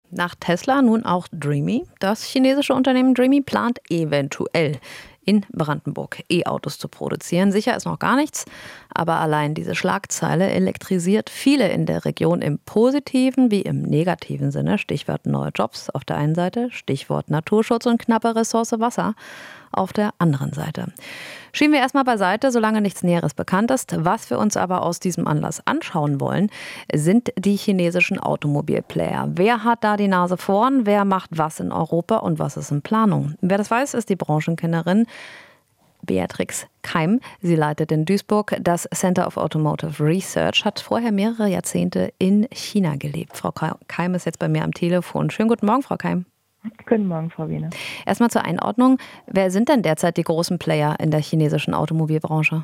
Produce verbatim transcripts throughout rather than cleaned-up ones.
Nach Tesla nun auch Dreamy. Das chinesische Unternehmen Dreamy plant eventuell in Brandenburg E-Autos zu produzieren. Sicher ist noch gar nichts, aber allein diese Schlagzeile elektrisiert viele in der Region im positiven wie im negativen Sinne. Stichwort neue Jobs auf der einen Seite, Stichwort Naturschutz und knappe Ressource Wasser auf der anderen Seite. Schieben wir erstmal beiseite, solange nichts Näheres bekannt ist. Was wir uns aber aus diesem Anlass anschauen wollen, sind die chinesischen Automobilplayer. Wer hat da die Nase vorn? Wer macht was in Europa und was ist in Planung? Wer das weiß, ist die Branchenkennerin Beatrix Keim. Sie leitet in Duisburg das Center of Automotive Research, hat vorher mehrere Jahrzehnte in China gelebt. Frau Keim ist jetzt bei mir am Telefon. Schönen guten Morgen, Frau Keim. Guten Morgen, Frau Wiener. Erstmal zur Einordnung. Wer sind denn derzeit die großen Player in der chinesischen Automobilbranche?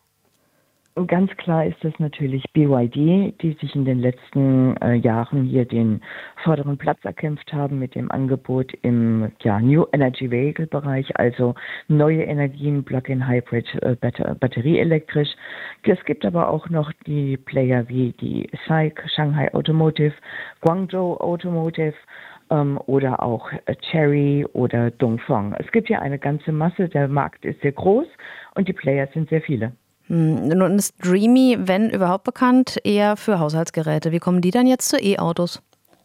Ganz klar ist das natürlich B Y D, die sich in den letzten äh, Jahren hier den vorderen Platz erkämpft haben mit dem Angebot im ja, New Energy Vehicle Bereich, also neue Energien, Plug-in Hybrid, äh, batter- batterieelektrisch. Es gibt aber auch noch die Player wie die S A I C, Shanghai Automotive, Guangzhou Automotive, ähm, oder auch äh, Chery oder Dongfeng. Es gibt ja eine ganze Masse, der Markt ist sehr groß und die Player sind sehr viele. Hm, nun ist Dreamy, wenn überhaupt bekannt, eher für Haushaltsgeräte. Wie kommen die dann jetzt zu E-Autos?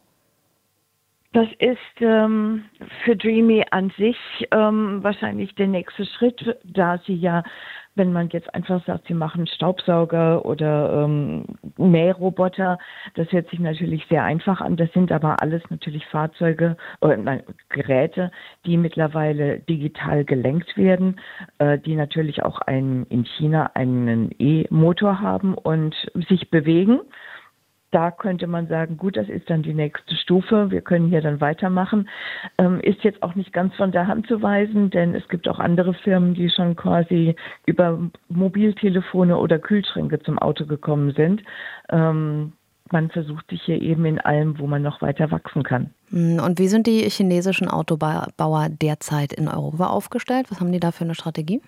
Das ist ähm, für Dreamy an sich ähm, wahrscheinlich der nächste Schritt, da sie ja, wenn man jetzt einfach sagt, sie machen Staubsauger oder ähm, Mähroboter, das hört sich natürlich sehr einfach an. Das sind aber alles natürlich Fahrzeuge oder nein, Geräte, die mittlerweile digital gelenkt werden, äh, die natürlich auch einen, in China einen E-Motor haben und sich bewegen. Da könnte man sagen, gut, das ist dann die nächste Stufe. Wir können hier dann weitermachen. Ähm, ist jetzt auch nicht ganz von der Hand zu weisen, denn es gibt auch andere Firmen, die schon quasi über Mobiltelefone oder Kühlschränke zum Auto gekommen sind. Ähm, man versucht sich hier eben in allem, wo man noch weiter wachsen kann. Und wie sind die chinesischen Autobauer derzeit in Europa aufgestellt? Was haben die da für eine Strategie?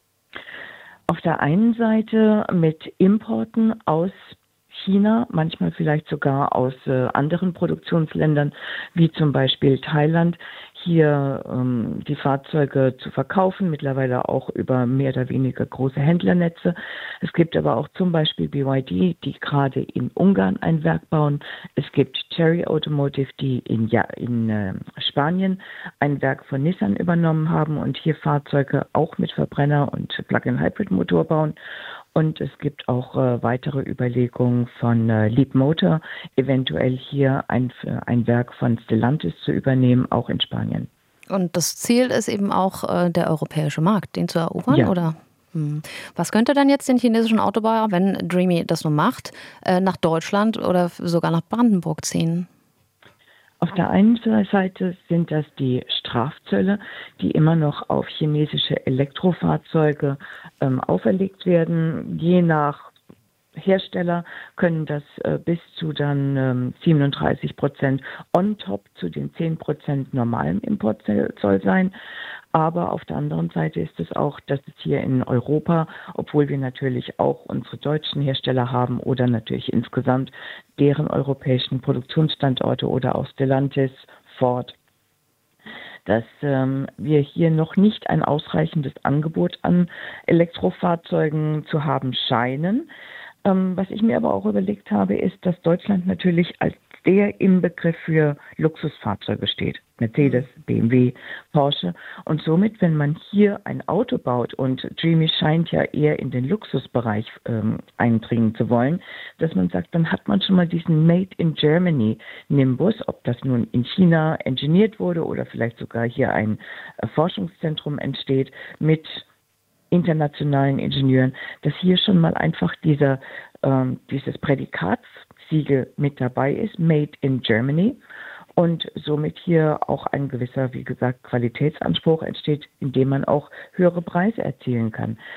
Auf der einen Seite mit Importen aus China, manchmal vielleicht sogar aus äh, anderen Produktionsländern, wie zum Beispiel Thailand, hier ähm, die Fahrzeuge zu verkaufen, mittlerweile auch über mehr oder weniger große Händlernetze. Es gibt aber auch zum Beispiel B Y D, die gerade in Ungarn ein Werk bauen. Es gibt Chery Automotive, die in, ja, in äh, Spanien ein Werk von Nissan übernommen haben und hier Fahrzeuge auch mit Verbrenner und Plug-in-Hybrid-Motor bauen. Und es gibt auch äh, weitere Überlegungen von äh, Leapmotor, eventuell hier ein, ein Werk von Stellantis zu übernehmen, auch in Spanien. Und das Ziel ist eben auch äh, der europäische Markt, den zu erobern, Ja. oder? Hm. Was könnte dann jetzt den chinesischen Autobauer, wenn Dreamy das nun macht, äh, nach Deutschland oder sogar nach Brandenburg ziehen? Auf der einen Seite sind das die Strafzölle, die immer noch auf chinesische Elektrofahrzeuge ähm, auferlegt werden. Je nach Hersteller können das äh, bis zu dann ähm, siebenunddreißig Prozent on top zu den zehn Prozent normalem Importzoll sein. Aber auf der anderen Seite ist es auch, dass es hier in Europa, obwohl wir natürlich auch unsere deutschen Hersteller haben oder natürlich insgesamt deren europäischen Produktionsstandorte oder auch Stellantis, Ford, dass ähm, wir hier noch nicht ein ausreichendes Angebot an Elektrofahrzeugen zu haben scheinen. Ähm, was ich mir aber auch überlegt habe, ist, dass Deutschland natürlich als der Inbegriff für Luxusfahrzeuge steht. Mercedes, B M W, Porsche. Und somit, wenn man hier ein Auto baut, und Dreamy scheint ja eher in den Luxusbereich ähm, eindringen zu wollen, dass man sagt, dann hat man schon mal diesen Made in Germany Nimbus, ob das nun in China engineert wurde oder vielleicht sogar hier ein äh, Forschungszentrum entsteht mit internationalen Ingenieuren, dass hier schon mal einfach dieser, ähm, dieses Prädikatssiegel mit dabei ist, Made in Germany, und somit hier auch ein gewisser, wie gesagt, Qualitätsanspruch entsteht, indem man auch höhere Preise erzielen kann.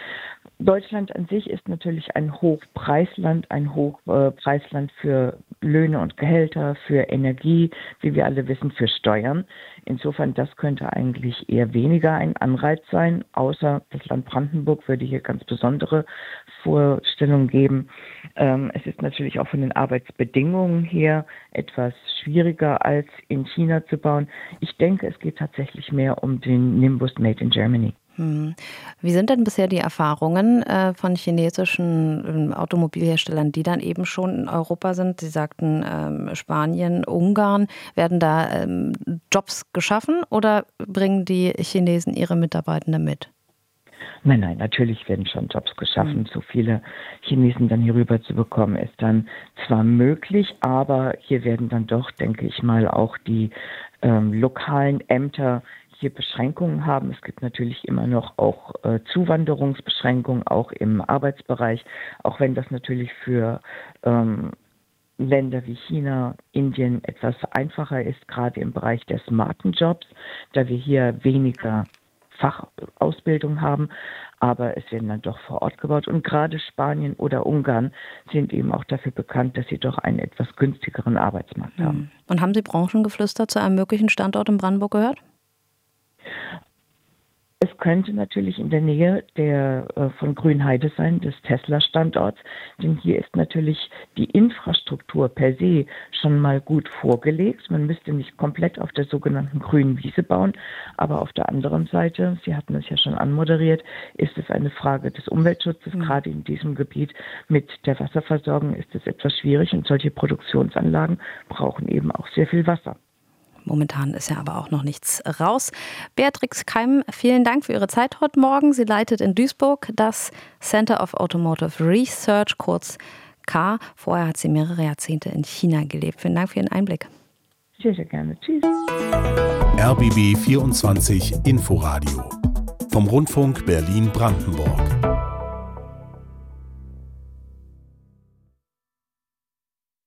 Deutschland an sich ist natürlich ein Hochpreisland, ein Hochpreisland für Löhne und Gehälter, für Energie, wie wir alle wissen, für Steuern. Insofern, das könnte eigentlich eher weniger ein Anreiz sein, außer das Land Brandenburg würde hier ganz besondere Vorstellungen geben. Ähm, es ist natürlich auch von den Arbeitsbedingungen her etwas schwieriger als in China zu bauen. Ich denke, es geht tatsächlich mehr um den Nimbus Made in Germany. Wie sind denn bisher die Erfahrungen äh, von chinesischen äh, Automobilherstellern, die dann eben schon in Europa sind? Sie sagten ähm, Spanien, Ungarn. Werden da ähm, Jobs geschaffen oder bringen die Chinesen ihre Mitarbeitenden mit? Nein, nein, natürlich werden schon Jobs geschaffen. Mhm. So viele Chinesen dann hier rüber zu bekommen, ist dann zwar möglich, aber hier werden dann doch, denke ich mal, auch die ähm, lokalen Ämter hier Beschränkungen haben. Es gibt natürlich immer noch auch äh, Zuwanderungsbeschränkungen, auch im Arbeitsbereich, auch wenn das natürlich für ähm, Länder wie China, Indien etwas einfacher ist, gerade im Bereich der smarten Jobs, da wir hier weniger Fachausbildung haben, aber es werden dann doch vor Ort gebaut. Und gerade Spanien oder Ungarn sind eben auch dafür bekannt, dass sie doch einen etwas günstigeren Arbeitsmarkt haben. Und haben Sie Branchengeflüster zu einem möglichen Standort in Brandenburg gehört? Es könnte natürlich in der Nähe der äh, von Grünheide sein, des Tesla-Standorts, denn hier ist natürlich die Infrastruktur per se schon mal gut vorgelegt. Man müsste nicht komplett auf der sogenannten grünen Wiese bauen, aber auf der anderen Seite, Sie hatten es ja schon anmoderiert, ist es eine Frage des Umweltschutzes. Mhm. Gerade in diesem Gebiet mit der Wasserversorgung ist es etwas schwierig und solche Produktionsanlagen brauchen eben auch sehr viel Wasser. Momentan ist ja aber auch noch nichts raus. Beatrix Keim, vielen Dank für Ihre Zeit heute Morgen. Sie leitet in Duisburg das Center of Automotive Research, kurz K. Vorher hat sie mehrere Jahrzehnte in China gelebt. Vielen Dank für Ihren Einblick. Sehr, sehr gerne. Tschüss. R B B vierundzwanzig Inforadio vom Rundfunk Berlin-Brandenburg.